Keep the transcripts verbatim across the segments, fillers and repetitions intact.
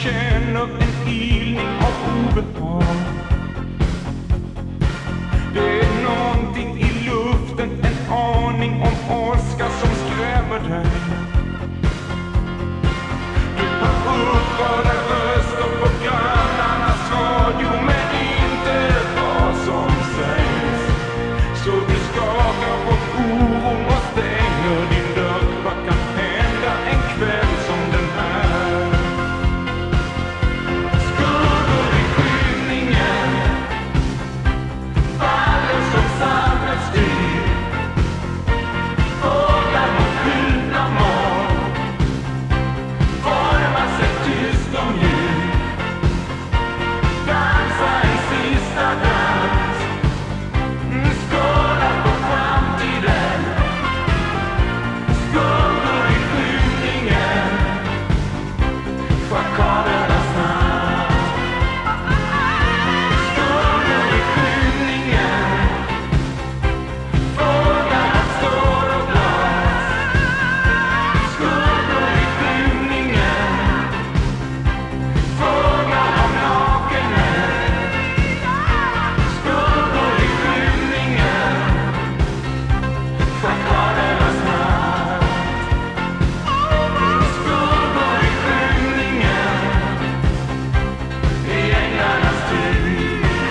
känner en ilning av obehag. Det är någonting i luften, en aning om åska som skrämmer dig. Du hör upprörda röster på grannarnas radio, men inte vad som sägs. Så du skakar på oron och stänger din dörr. Vad kan hända en kväll som den här? Skuggor i skymningen faller som samhällsstyr. Fåglar mot skjutna mål formar sig tyst om ljud. Dansa en sista dans, skåla på framtiden. Skuggor i skymningen, schakalernas natt. Skuggor i skymningen, fåglarna står och glas. Skuggor i skymningen, fåglar om nakenhet. Skuggor i skymningen, schakalernas natt. Skuggor i skymningen, i änglarnas tid.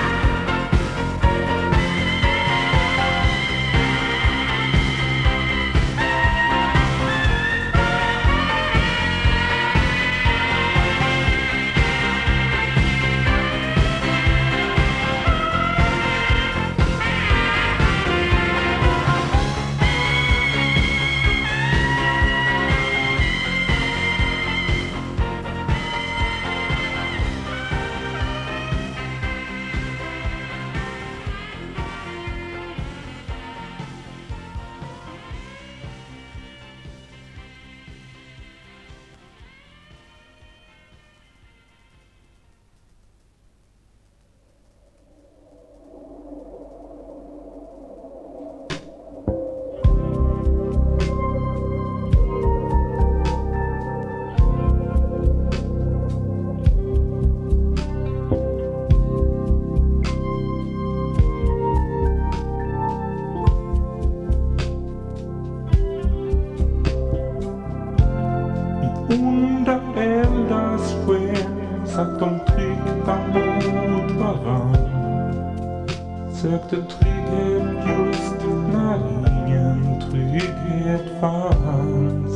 I onda eldars sken satt de tryckta mot varann. Sökte trygghet just när ingen trygghet fanns.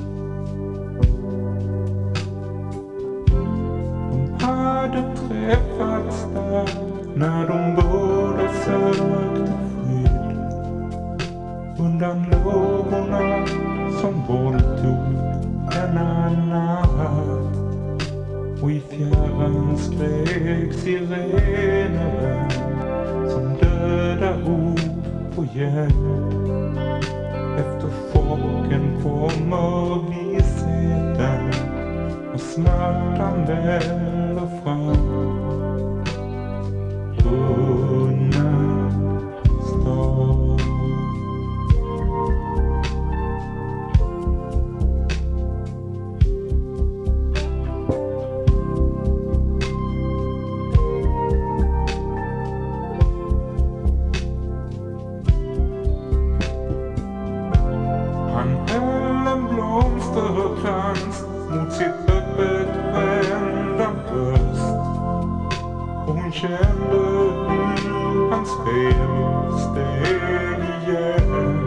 De hade träffats där när de båda sökte skydd undan lågorna som våldtog denna natt. Och i fjärran skrek sirener som döda rop på hjälp. Efter chocken kommer vissheten och smärtan väller fram. Unna stad. Krans mot sitt öppet brända bröst. Och hon kände hur hans fel steg igen.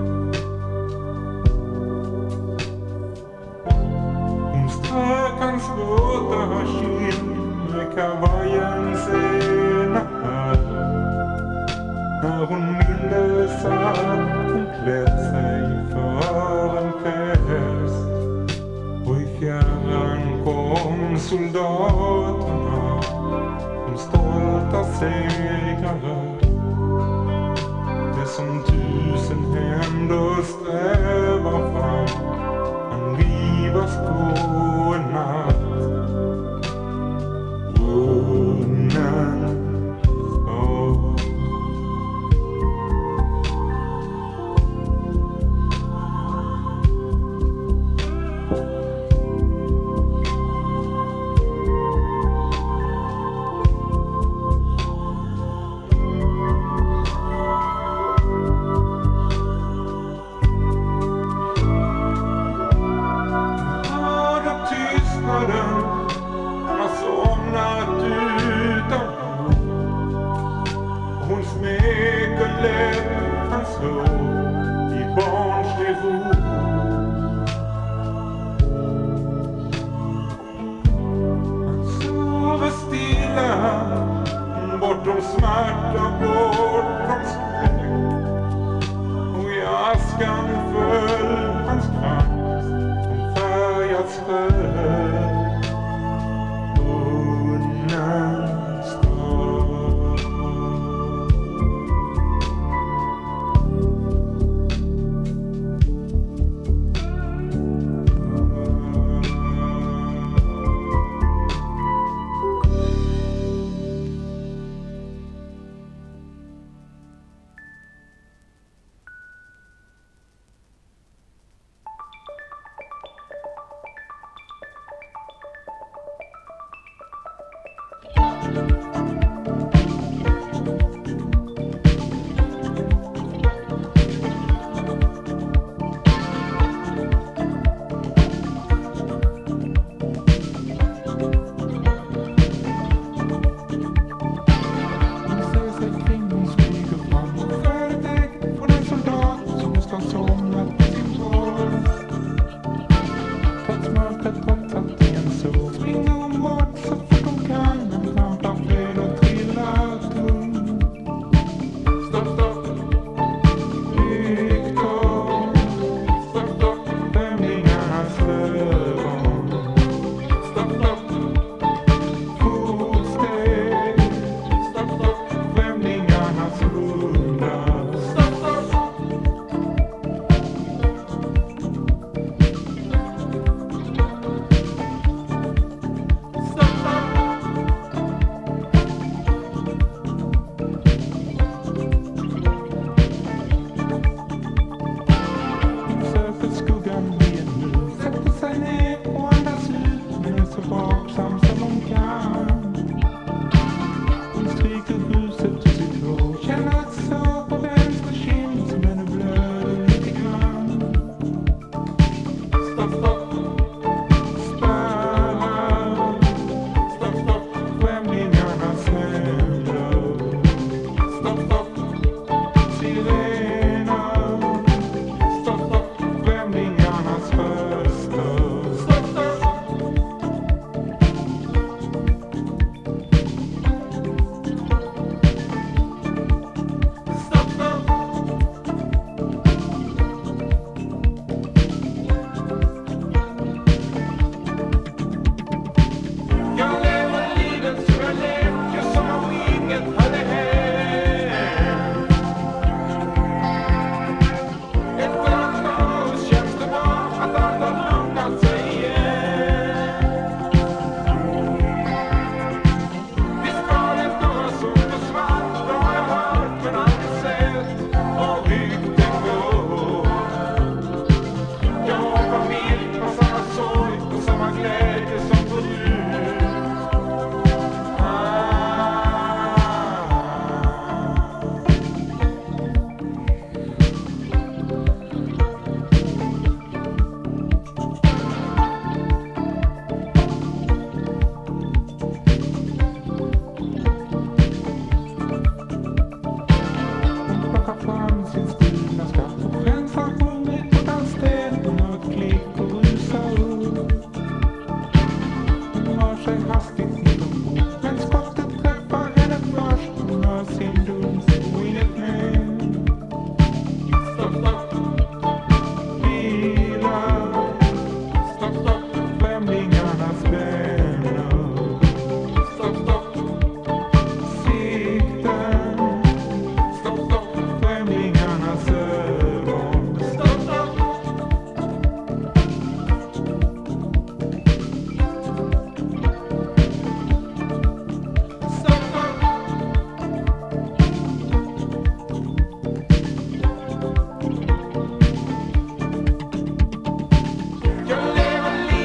Hon strök hans våta kind med kavajens ena hand. När hon mindes att hon klätt sig för en fest. Och i fjärran kom soldaterna som stolta segrare. Det som tusen händer strävar fram kan rivas på en natt. Vunnen stad. Jag lever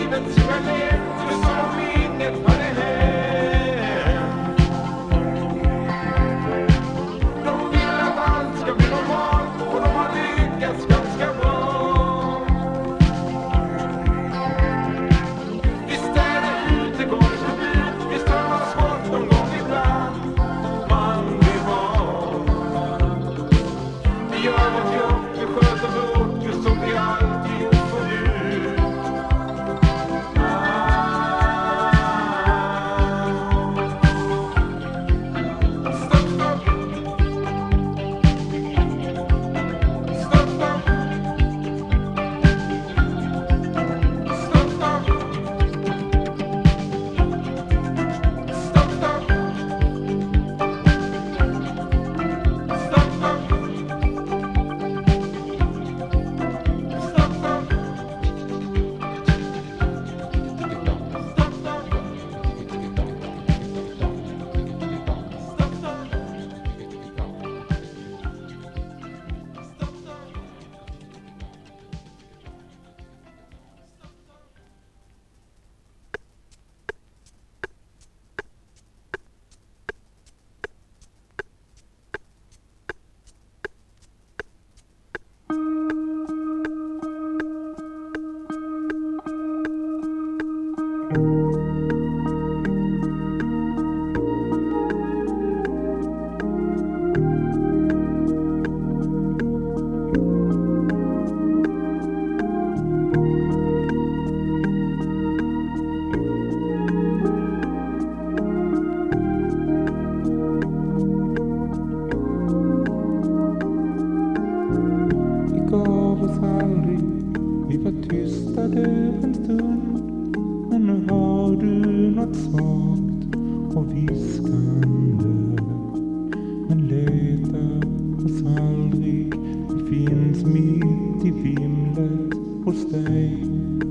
en stund, men nu har du något svagt och viskande. Men leta oss aldrig, vi finns mitt i vimlet hos dig.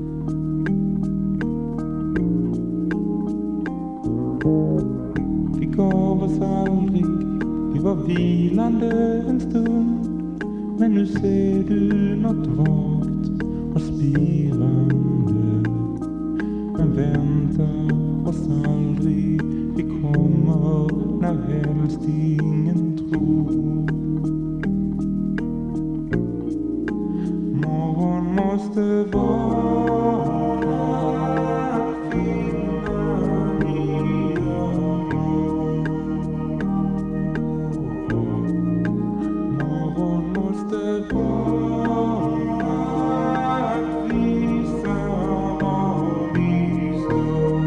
Vi gav oss aldrig, vi var vilande en stund, men nu ser du något vagt och spirande. Men vänta oss aldrig, vi kommer när helst ingen tror. Morgon måste vara finna nya mål. Morgon måste vara att visa var vi står.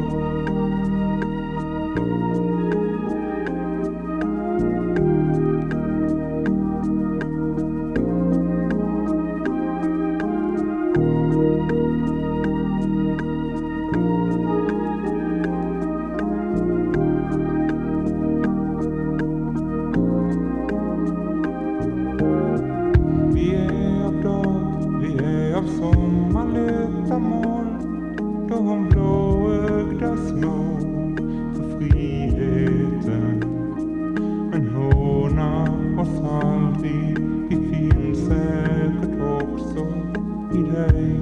Vi är av dag, vi är av sommarlöta moln, de blåögda små för friheten. Men håna oss aldrig, vi finns säkert också i dig.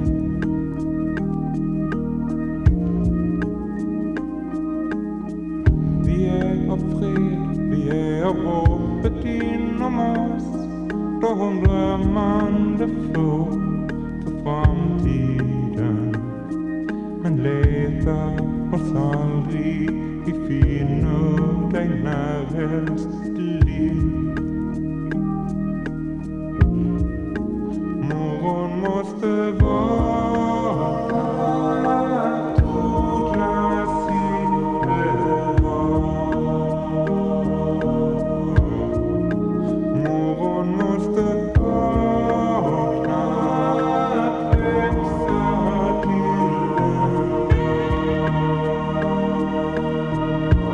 Vi är av fred, vi är av hoppet inom oss, de drömmande får för framtiden. Men leta oss aldrig, vi finner dig när helst du vill. Morgon måste vara trådlös morgon måste vakna, växa till en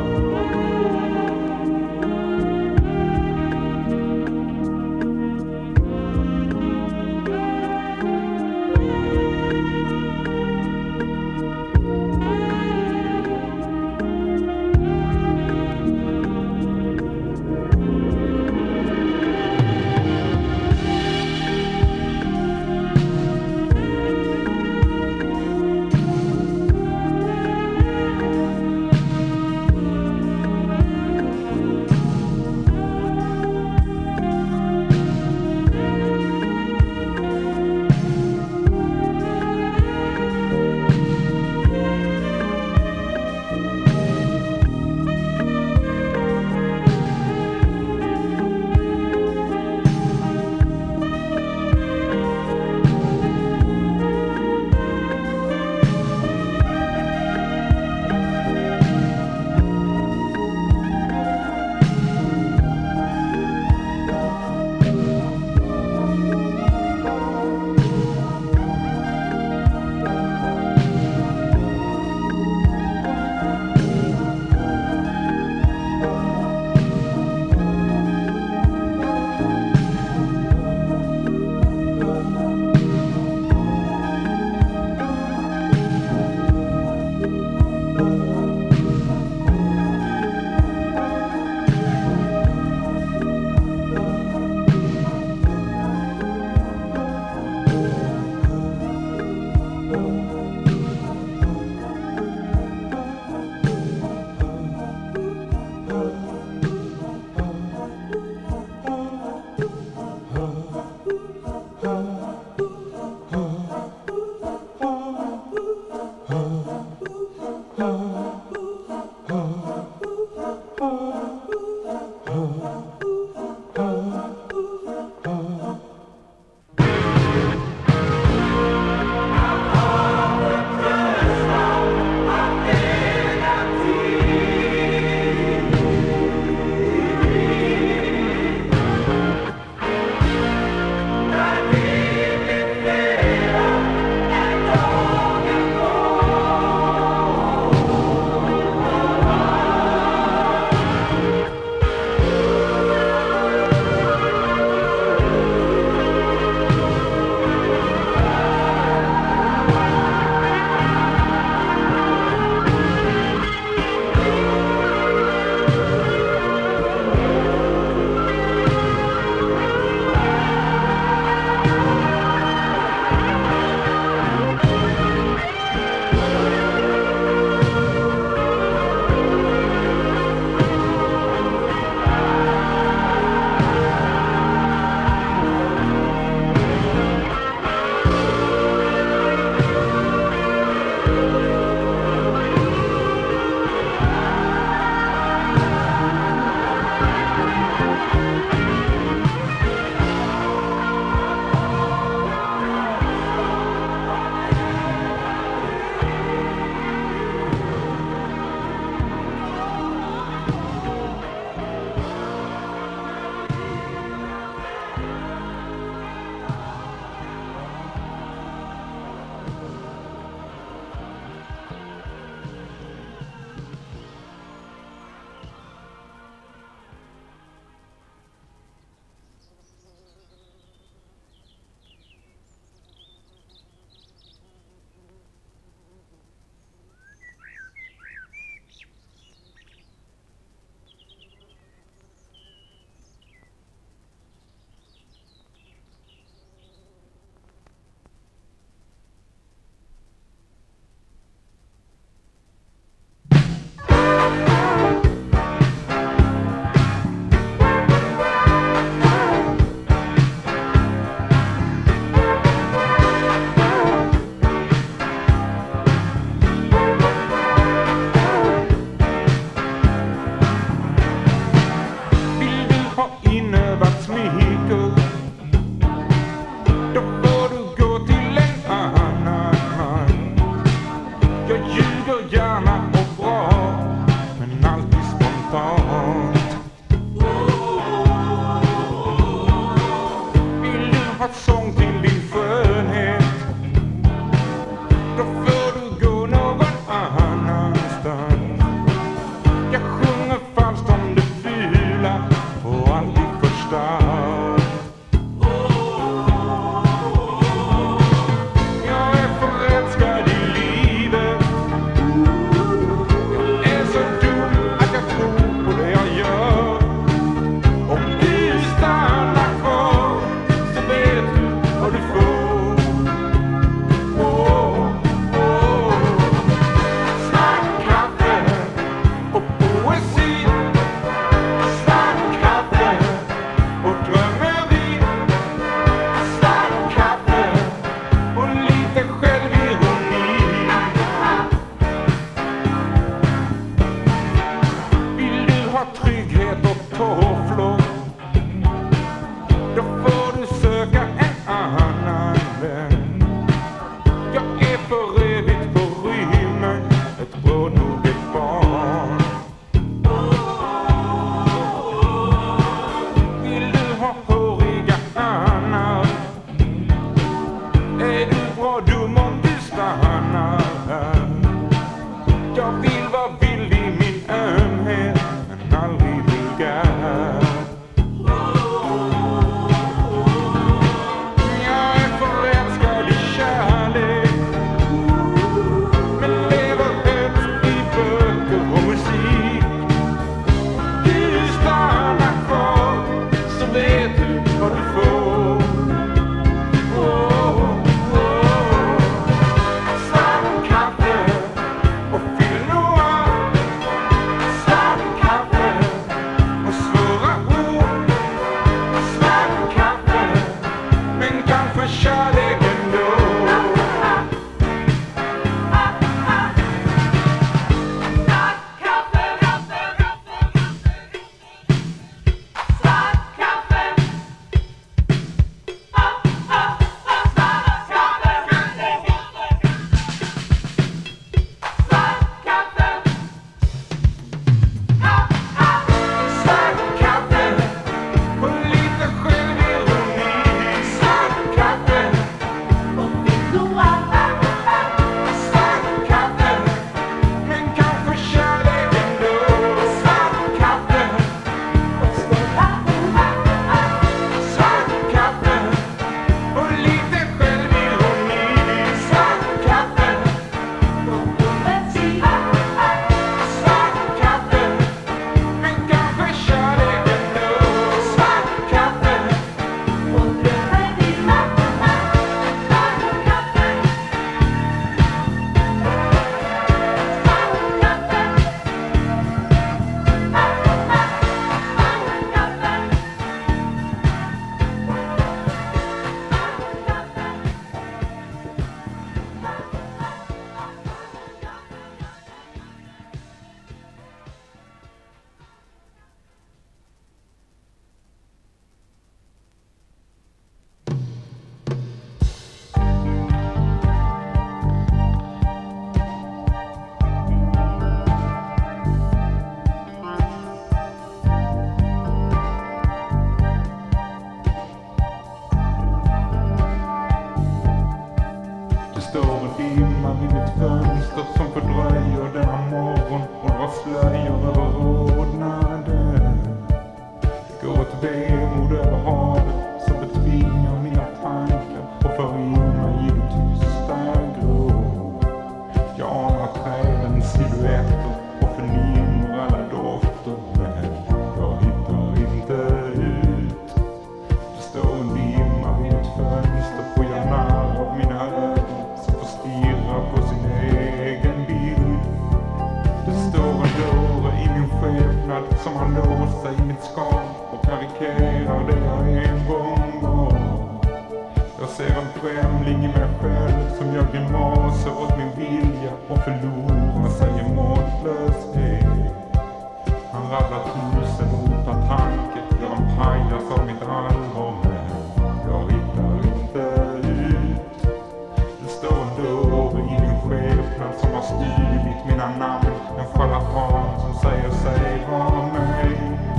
slöjor över rodnaden. Det går ett vemod över havet som betvingar mina tankar och för in mig i det tysta grå. Jag anar trädens silhuetter och förnimmer alla dofter, men jag hittar inte ut. Det står en dimma vid ett fönster och jag narr av mina ögon som får stirra på sin egen bild. Det står en dörr i min skepnad som har låst sig i mitt skal och karikerar det jag en gång var. Jag ser en främling i mig själv som gör grimaser åt min vilja och förlorar sig i måtlöshet. Han rabblar tusen utan tanke, gör en pajas av mitt allvar, men jag hittar inte ut. Det står en dörr i min skepnad som har stulit mina namn, en charlatan som säger sig vara mig.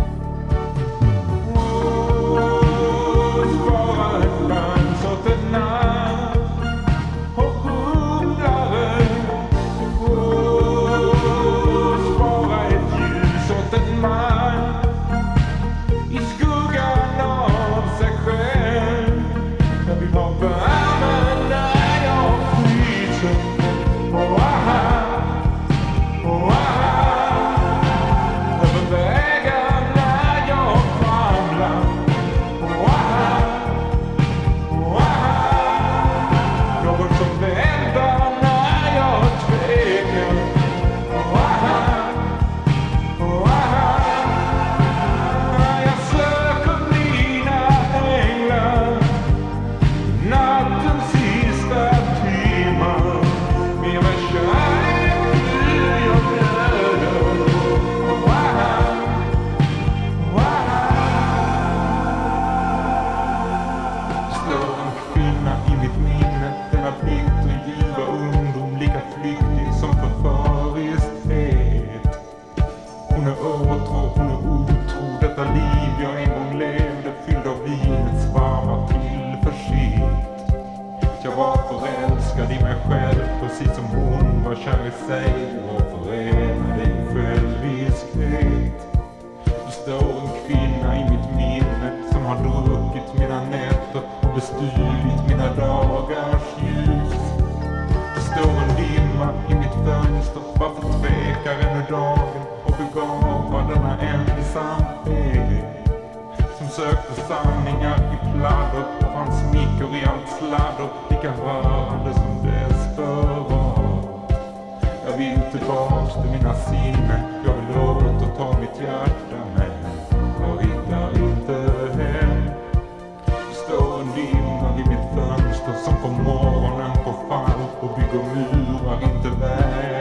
Spara ett dans åt en natt och hundare. Spara ett ljus åt en man i skuggan av sig själv. Jag vill ha värmen när jag fryser. Oh, aha, oh, aha. Över vägar när jag famlar. Oh, aha, oh, aha. Något som väntar när jag tvekar. Oh, aha, oh, aha. Jag söker mina änglar nattens sista timmar. Med mig kärlek till jag blöder. Oh, aha, oh, aha. Står en kvinna i mitt minne, denna bittra ljuva ungdom, lika flyktig som förföriskhet. Hon är åtrå, hon är otro, detta liv jag en gång levde fylld av vinets varma tillförsikt. Jag var förälskad i mig själv, precis som hon var kär i sig och förenade i själviskhet. Det står en kvinna i mitt minne som har druckit mina nätter och bestulit mina dagars ljus. Det står en dimma i mitt fönster, varför tvekar ännu dagen och begava denna ensamhet? Som sökte sanningar i pladder och fann smickor i allt sladder, lika rörande som desperat. Jag vill tillbaks till mina sinnen, jag vill återta mitt hjärta, men jag hittar inte hem. Det står en dimma i mitt fönster som på morgonen på fall och bygger murar inte väg.